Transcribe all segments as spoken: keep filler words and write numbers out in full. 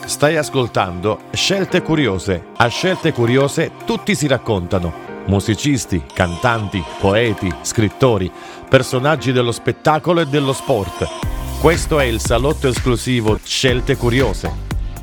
Stai ascoltando Scelte Curiose. A Scelte Curiose tutti si raccontano. Musicisti, cantanti, poeti, scrittori, personaggi dello spettacolo e dello sport. Questo è il salotto esclusivo Scelte Curiose.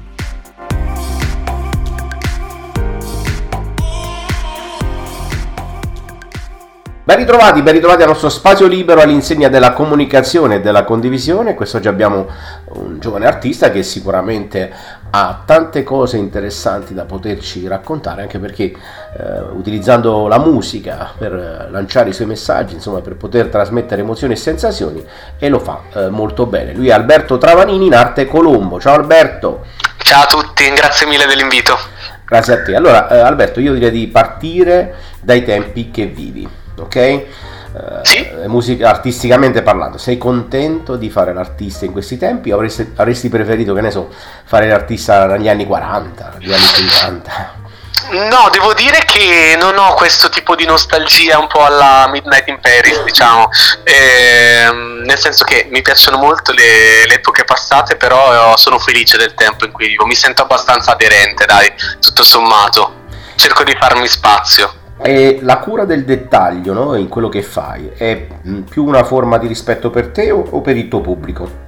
Ben ritrovati, ben ritrovati al nostro spazio libero all'insegna della comunicazione e della condivisione. Quest'oggi abbiamo un giovane artista che sicuramente ha tante cose interessanti da poterci raccontare, anche perché eh, utilizzando la musica per lanciare i suoi messaggi, insomma per poter trasmettere emozioni e sensazioni, e lo fa eh, molto bene. Lui è Alberto Travanini, in arte Colombo. Ciao Alberto. Ciao a tutti, grazie mille dell'invito. Grazie a te. Allora eh, Alberto, io direi di partire dai tempi che vivi. Ok? Uh, sì. Musica, artisticamente parlando, sei contento di fare l'artista in questi tempi? O avresti, avresti preferito, che ne so, fare l'artista negli anni quaranta, negli anni cinquanta? No, devo dire che non ho questo tipo di nostalgia un po' alla Midnight in Paris, diciamo, ehm, nel senso che mi piacciono molto le, le epoche passate, però sono felice del tempo in cui vivo, mi sento abbastanza aderente, dai, tutto sommato, cerco di farmi spazio. E la cura del dettaglio, no, in quello che fai, è più una forma di rispetto per te o, o per il tuo pubblico?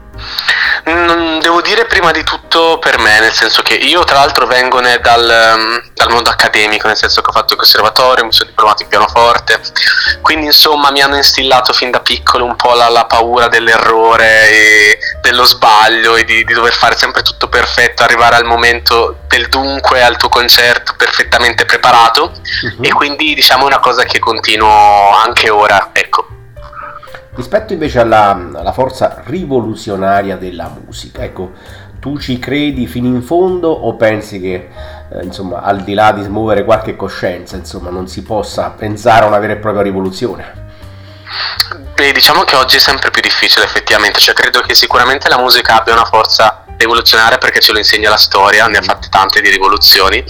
Mm, devo dire prima di tutto per me, nel senso che io tra l'altro vengo ne, dal, dal mondo accademico, nel senso che ho fatto il conservatorio, mi sono diplomato in pianoforte, quindi insomma mi hanno instillato fin da piccolo un po' la, la paura dell'errore e dello sbaglio e di, di dover fare sempre tutto perfetto, arrivare al momento del dunque al tuo concerto perfettamente preparato. Uh-huh. E quindi diciamo è una cosa che continuo anche ora, ecco. Rispetto invece alla, alla forza rivoluzionaria della musica, ecco, tu ci credi fino in fondo o pensi che eh, insomma al di là di smuovere qualche coscienza, insomma, non si possa pensare a una vera e propria rivoluzione? Beh, diciamo che oggi è sempre più difficile effettivamente, cioè credo che sicuramente la musica abbia una forza rivoluzionaria perché ce lo insegna la storia, ne ha fatte tante di rivoluzioni,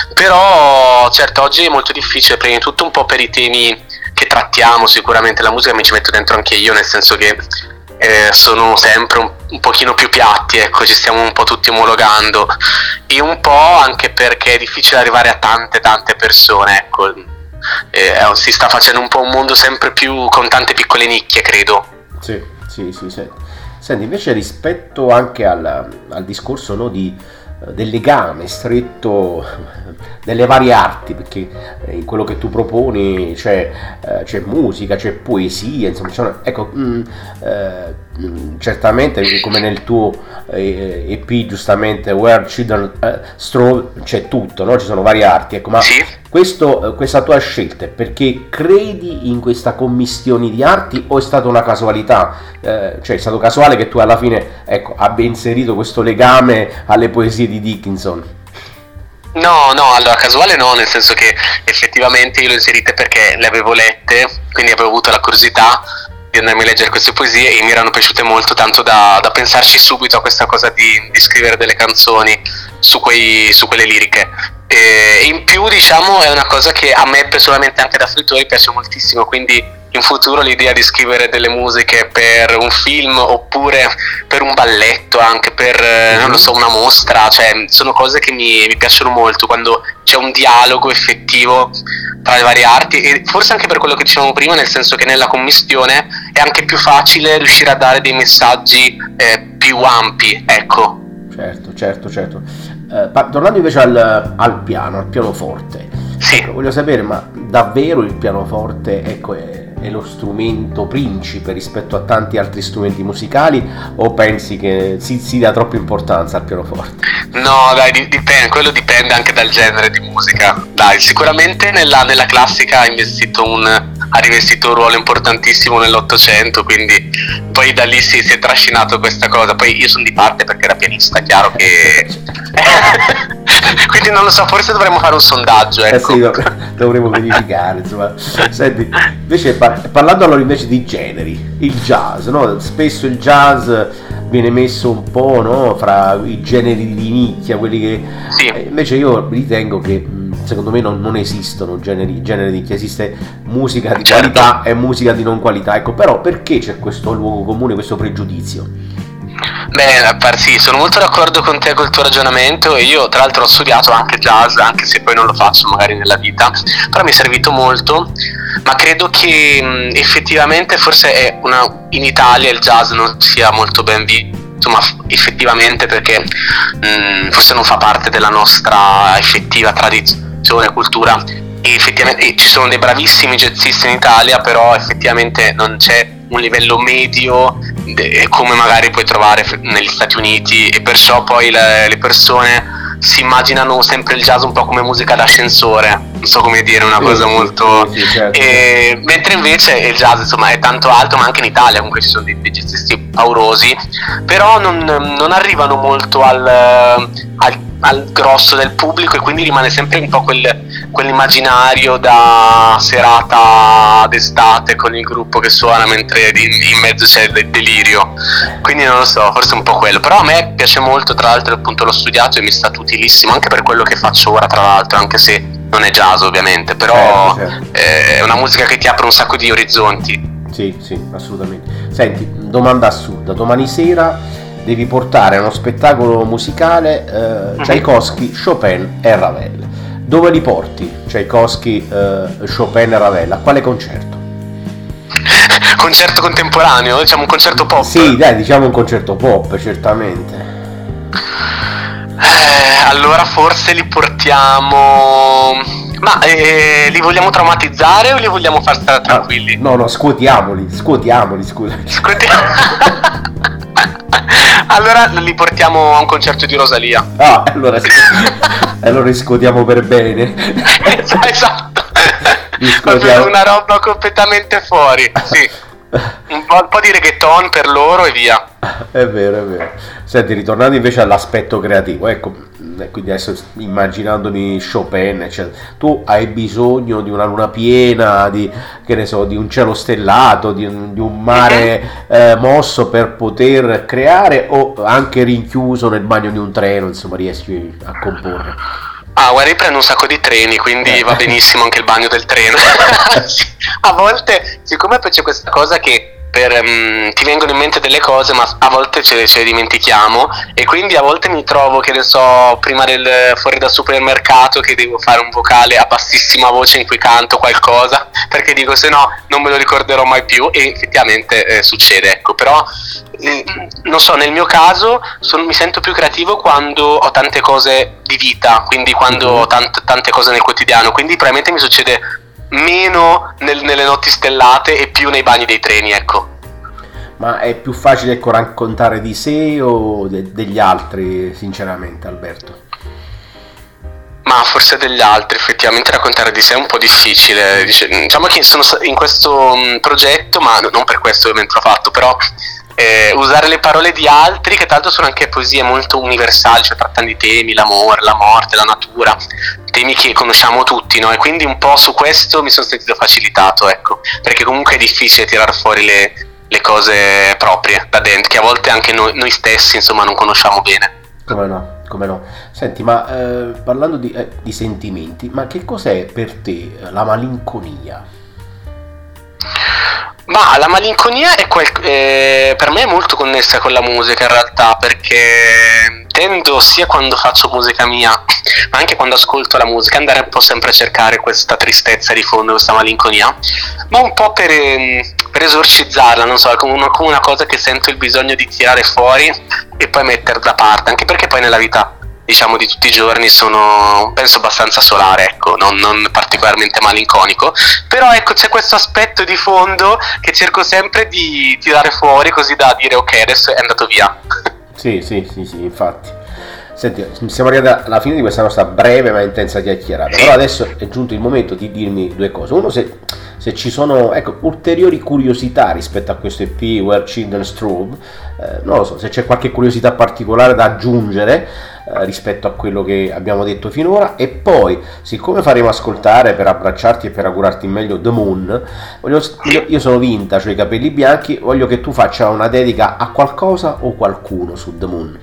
però certo oggi è molto difficile, prima di tutto un po' per i temi che trattiamo, sicuramente la musica mi ci metto dentro anche io, nel senso che eh, sono sempre un, un pochino più piatti, ecco, ci stiamo un po' tutti omologando, e un po' anche perché è difficile arrivare a tante tante persone, ecco, eh, si sta facendo un po' un mondo sempre più con tante piccole nicchie, credo. Sì, sì, sì, sì. Senti, invece rispetto anche al, al discorso, no, di del legame stretto delle varie arti, perché in quello che tu proponi c'è, eh, c'è musica, c'è poesia, insomma, c'è una, ecco, mh, eh, certamente come nel tuo eh, E P giustamente Where Children eh, Stroll c'è tutto, no? Ci sono varie arti, ecco, ma sì. questo, questa tua scelta è perché credi in questa commistione di arti o è stata una casualità? Eh, cioè è stato casuale che tu alla fine, ecco, abbia inserito questo legame alle poesie di Dickinson? No, no, allora casuale no, nel senso che effettivamente io le ho inserite perché le avevo lette, quindi avevo avuto la curiosità di andarmi a leggere queste poesie e mi erano piaciute molto, tanto da, da pensarci subito a questa cosa di, di scrivere delle canzoni su, quei, su quelle liriche. E in più, diciamo, è una cosa che a me personalmente anche da fruitore piace moltissimo, quindi in futuro l'idea di scrivere delle musiche per un film oppure per un balletto, anche per, mm-hmm. non lo so, una mostra, cioè sono cose che mi, mi piacciono molto quando c'è un dialogo effettivo tra le varie arti, e forse anche per quello che dicevamo prima, nel senso che nella commistione è anche più facile riuscire a dare dei messaggi eh, più ampi, ecco. Certo, certo, certo. Eh, pa- tornando invece al, al piano, al pianoforte, sì. Ecco, voglio sapere, ma davvero il pianoforte, ecco, è, è lo strumento principe rispetto a tanti altri strumenti musicali, o pensi che si, si dà troppa importanza al pianoforte? No, dai, dipende, quello dipende anche dal genere di musica. Dai, sicuramente nella, nella classica ha investito un, ha rivestito un ruolo importantissimo nell'Ottocento, quindi poi da lì si, si è trascinato questa cosa. Poi io sono di parte perché era pianista, chiaro che quindi non lo so, forse dovremmo fare un sondaggio, ecco. Eh sì, dovremmo verificare, insomma. Senti, invece par- parlando allora invece di generi, il jazz, no? Spesso il jazz viene messo un po', no, fra i generi di nicchia, quelli che sì. eh, invece io ritengo che secondo me non, non esistono generi, generi di nicchia, esiste musica di certo. qualità e musica di non qualità, ecco, però perché c'è questo luogo comune, questo pregiudizio? Beh, par- sì, sono molto d'accordo con te col tuo ragionamento, e io tra l'altro ho studiato anche jazz, anche se poi non lo faccio magari nella vita, però mi è servito molto, ma credo che mh, effettivamente forse è una, in Italia il jazz non sia molto ben visto, ma f- effettivamente perché mh, forse non fa parte della nostra effettiva tradizione, cultura, e effettivamente e ci sono dei bravissimi jazzisti in Italia, però effettivamente non c'è un livello medio de- come magari puoi trovare f- negli Stati Uniti, e perciò poi le, le persone si immaginano sempre il jazz un po' come musica d'ascensore, non so come dire, una Sì, cosa sì, molto sì, sì, certo. e, mentre invece il jazz insomma è tanto alto, ma anche in Italia comunque ci sono dei, dei jazzisti paurosi, però non, non arrivano molto al, al, al grosso del pubblico, e quindi rimane sempre un po' quel, quell'immaginario da serata d'estate con il gruppo che suona mentre in, in mezzo c'è del delirio, quindi non lo so, forse è un po' quello, però a me piace molto, tra l'altro appunto l'ho studiato e mi è stato utilissimo anche per quello che faccio ora, tra l'altro, anche se non è jazz ovviamente, però Certo, certo. è una musica che ti apre un sacco di orizzonti. Sì, sì, assolutamente. Senti, domanda assurda, domani sera devi portare a uno spettacolo musicale eh, Tchaikovsky, Chopin e Ravel. Dove li porti? Tchaikovsky, eh, Chopin e Ravel, a quale concerto? Concerto contemporaneo, diciamo un concerto pop? Sì, dai, diciamo un concerto pop, certamente. Eh, allora forse li portiamo. Ma eh, li vogliamo traumatizzare o li vogliamo far stare tranquilli? Ah, no, no, scuotiamoli, scuotiamoli, scusa. Ascoltiamo. Allora li portiamo a un concerto di Rosalia. Ah, allora sì. Allora riscuotiamo per bene. Esatto. Riscuotiamo. Una roba completamente fuori, sì. Un po', un po' di reggaeton per loro e via. È vero, è vero. Senti, ritornando invece all'aspetto creativo, ecco, quindi adesso immaginandomi Chopin, eccetera, tu hai bisogno di una luna piena, di, che ne so, di un cielo stellato, di un, di un mare eh, mosso per poter creare, o anche rinchiuso nel bagno di un treno, insomma, riesci a comporre? Ah, guarda, io prendo un sacco di treni, quindi va benissimo anche il bagno del treno. A volte, siccome poi c'è questa cosa che per, um, ti vengono in mente delle cose, ma a volte ce le, ce le dimentichiamo, e quindi a volte mi trovo, che ne so, prima del, fuori dal supermercato, che devo fare un vocale a bassissima voce in cui canto qualcosa, perché dico se no non me lo ricorderò mai più, e effettivamente eh, succede, ecco, però eh, non so, nel mio caso son, mi sento più creativo quando ho tante cose di vita, quindi quando ho tant- tante cose nel quotidiano, quindi probabilmente mi succede meno nel, nelle notti stellate e più nei bagni dei treni, ecco. Ma è più facile, ecco, raccontare di sé o de- degli altri, sinceramente, Alberto? Ma forse degli altri, effettivamente raccontare di sé è un po' difficile. Diciamo che sono in questo progetto, ma non per questo ovviamente l'ho fatto, però eh, usare le parole di altri, che tra l'altro sono anche poesie molto universali, cioè trattano di temi, l'amore, la morte, la natura, temi che conosciamo tutti, no? E quindi un po' su questo mi sono sentito facilitato, ecco, perché comunque è difficile tirare fuori le, le cose proprie da dentro, che a volte anche noi, noi stessi, insomma, non conosciamo bene. Come no, come no. Senti, ma eh, parlando di, eh, di sentimenti, ma che cos'è per te la malinconia? Ma la malinconia è quel, eh, per me è molto connessa con la musica in realtà, perché tendo sia quando faccio musica mia, ma anche quando ascolto la musica, andare un po' sempre a cercare questa tristezza di fondo, questa malinconia, ma un po' per, per esorcizzarla, non so, come una, come una cosa che sento il bisogno di tirare fuori e poi mettere da parte, anche perché poi nella vita, diciamo, di tutti i giorni sono, penso, abbastanza solare, ecco, non, non particolarmente malinconico, però ecco, c'è questo aspetto di fondo che cerco sempre di tirare fuori, così da dire ok, adesso è andato via. Sì, sì, sì, sì, infatti. Senti, siamo arrivati alla fine di questa nostra breve ma intensa chiacchierata, però adesso è giunto il momento di dirmi due cose. Uno, se, se ci sono, ecco, ulteriori curiosità rispetto a questo E P Where Children Strove, eh, non lo so, se c'è qualche curiosità particolare da aggiungere eh, rispetto a quello che abbiamo detto finora. E poi, siccome faremo ascoltare, per abbracciarti e per augurarti meglio, The Moon, voglio, io, io sono vintage, ho i capelli bianchi, voglio che tu faccia una dedica a qualcosa o qualcuno su The Moon.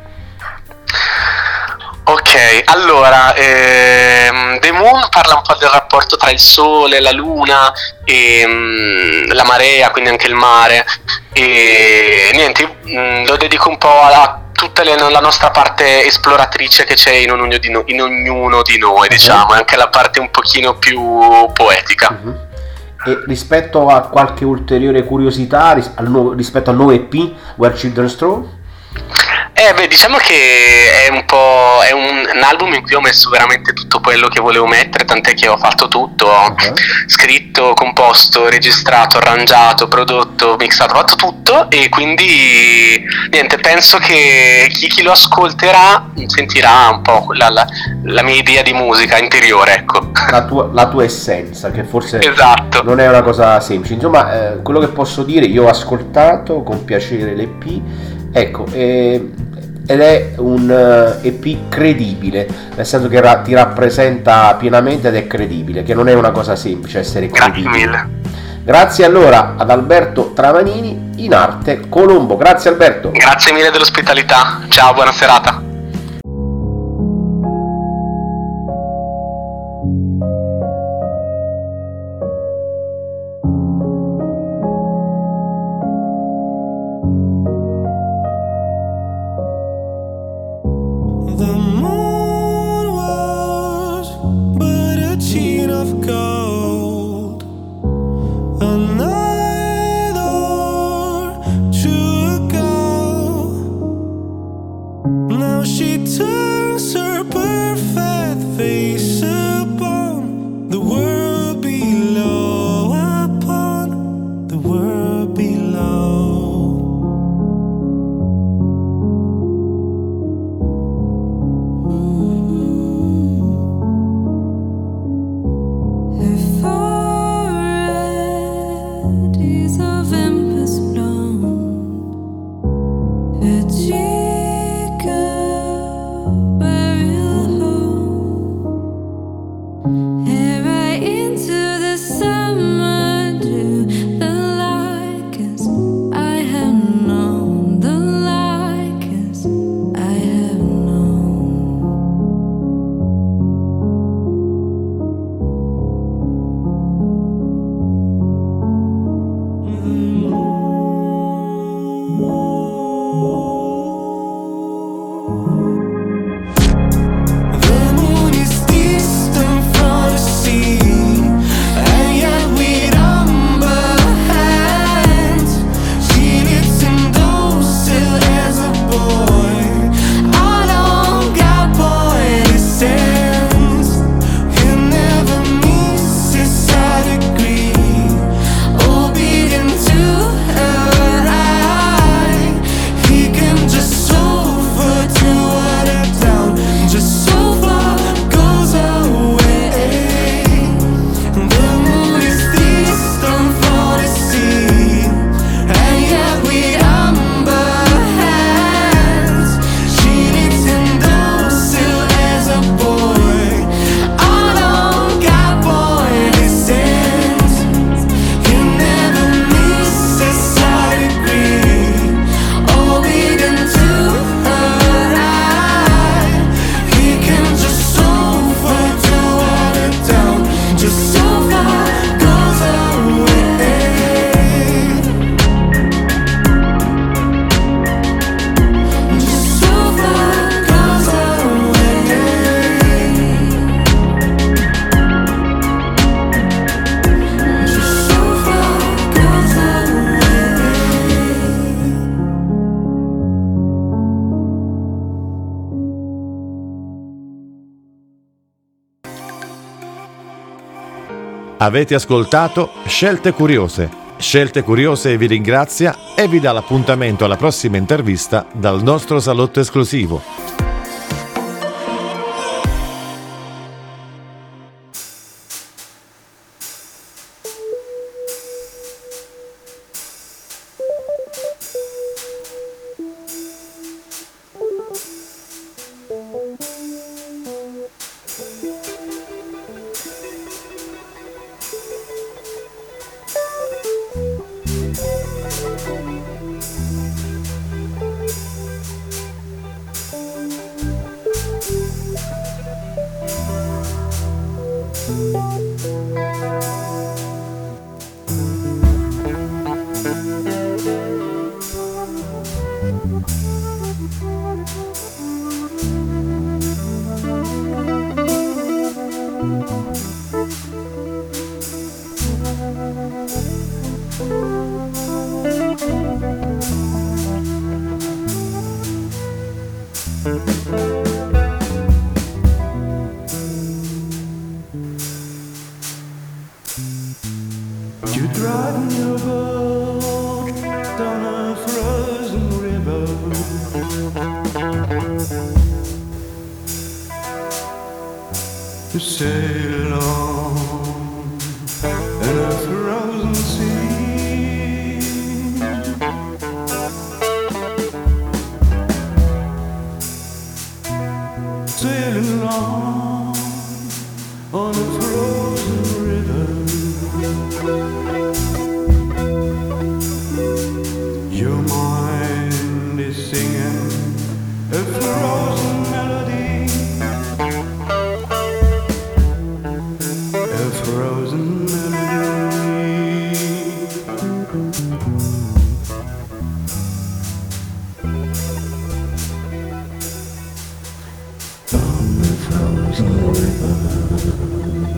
Ok, allora, ehm, The Moon parla un po' del rapporto tra il sole, la luna e mm, la marea, quindi anche il mare, e niente, mh, lo dedico un po' a tutta le, la nostra parte esploratrice che c'è in ognuno di, no, in ognuno di noi, uh-huh. diciamo, e anche la parte un pochino più poetica. Uh-huh. E rispetto a qualche ulteriore curiosità ris- al nuovo, rispetto al nuovo E P Where Children Stroll? Eh beh, diciamo che è un po' è un, un album in cui ho messo veramente tutto quello che volevo mettere, tant'è che ho fatto tutto, ho uh-huh. scritto, composto, registrato, arrangiato, prodotto, mixato, ho fatto tutto, e quindi niente, penso che chi, chi lo ascolterà sentirà un po' la, la, la mia idea di musica interiore, ecco. La tua, la tua essenza, che forse esatto. non è una cosa semplice. Insomma, eh, quello che posso dire, io ho ascoltato con piacere l'E P, ecco, eh, ed è un uh, E P credibile, nel senso che ra- ti rappresenta pienamente ed è credibile, che non è una cosa semplice essere credibile. Grazie mille. Grazie allora ad Alberto Tramanini, in arte Colombo. Grazie Alberto. Grazie mille dell'ospitalità. Ciao, buona serata. Avete ascoltato Scelte Curiose. Scelte Curiose vi ringrazia e vi dà l'appuntamento alla prossima intervista dal nostro salotto esclusivo. You're driving your boat down a frozen river. You sail along in a frozen sea. Sailing along on a frozen river. Your mind is singing a frozen melody, a frozen melody. On the frozen river.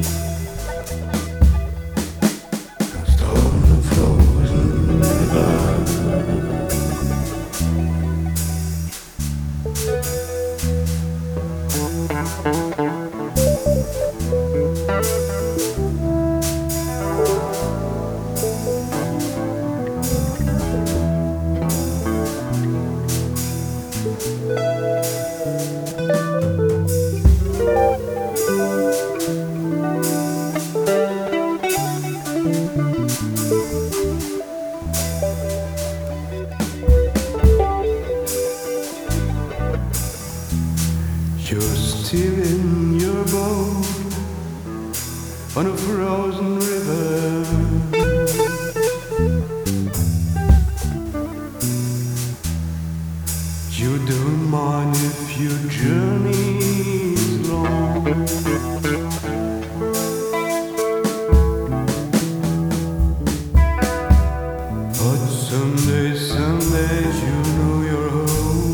You're steering your boat on a frozen river. You don't mind if your journey is long. But someday, someday you know you're home.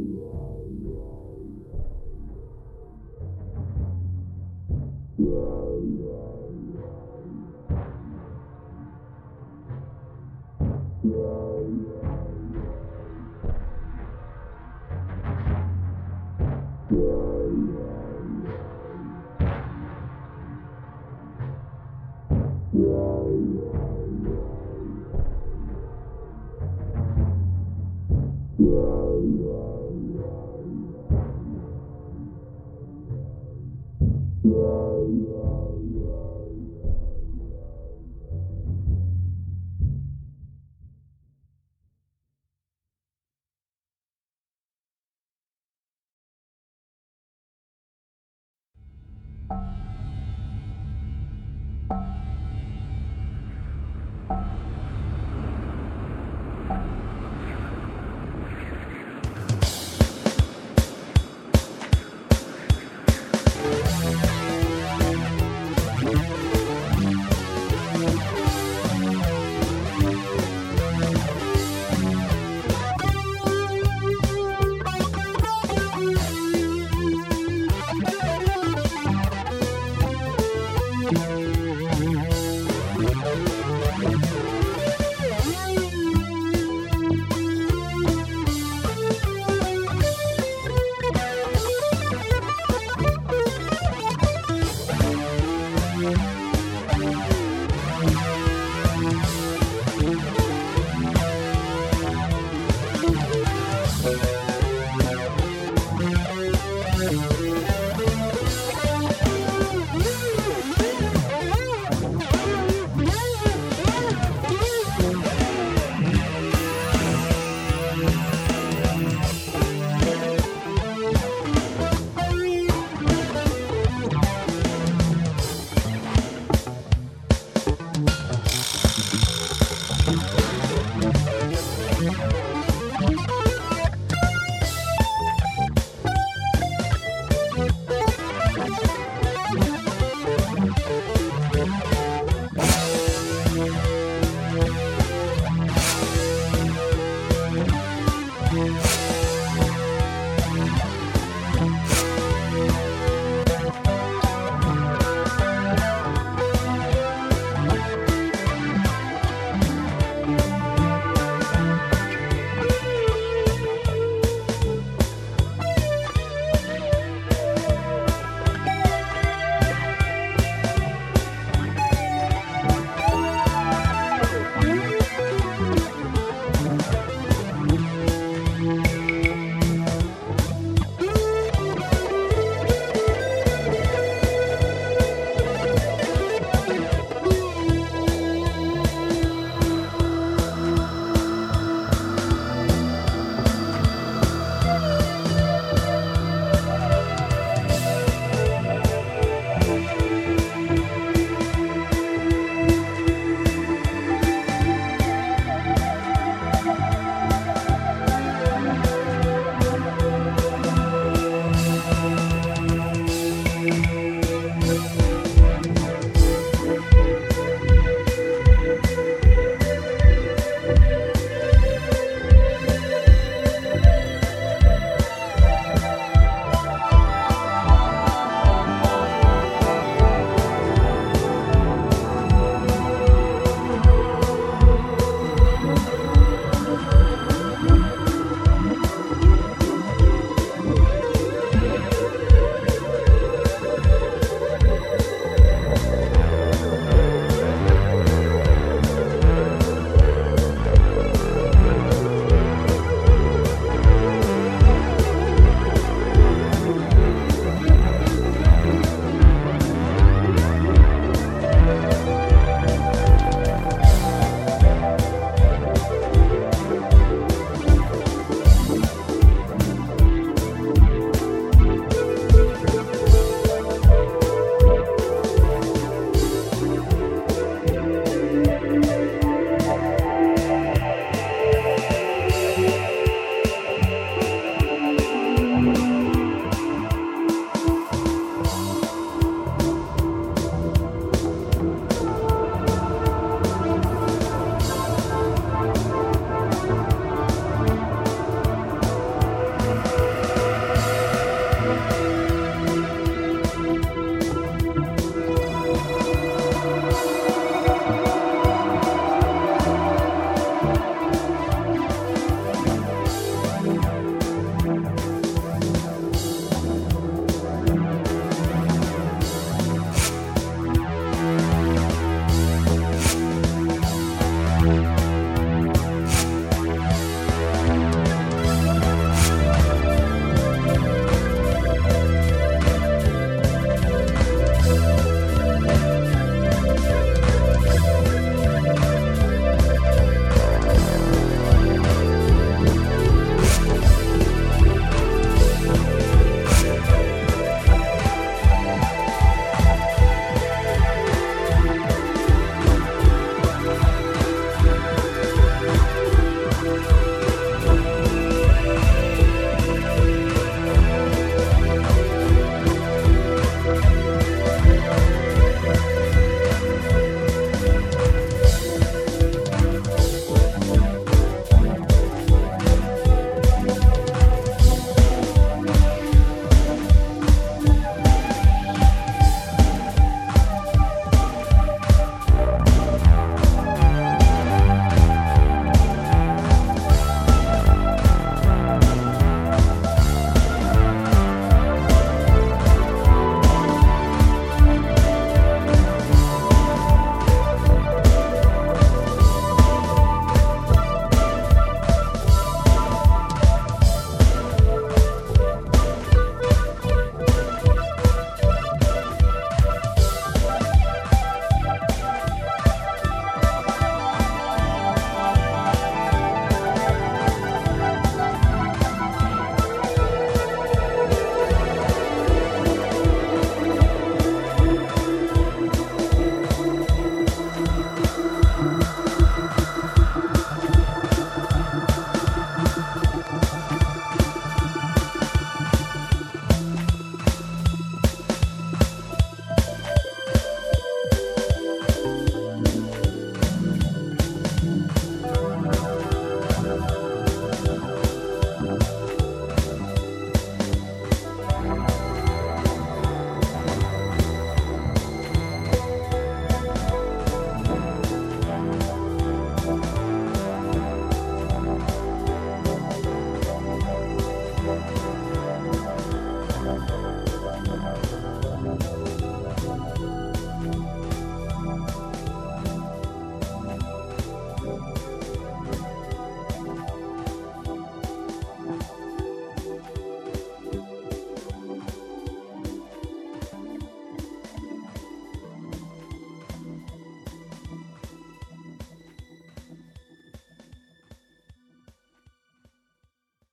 Yeah.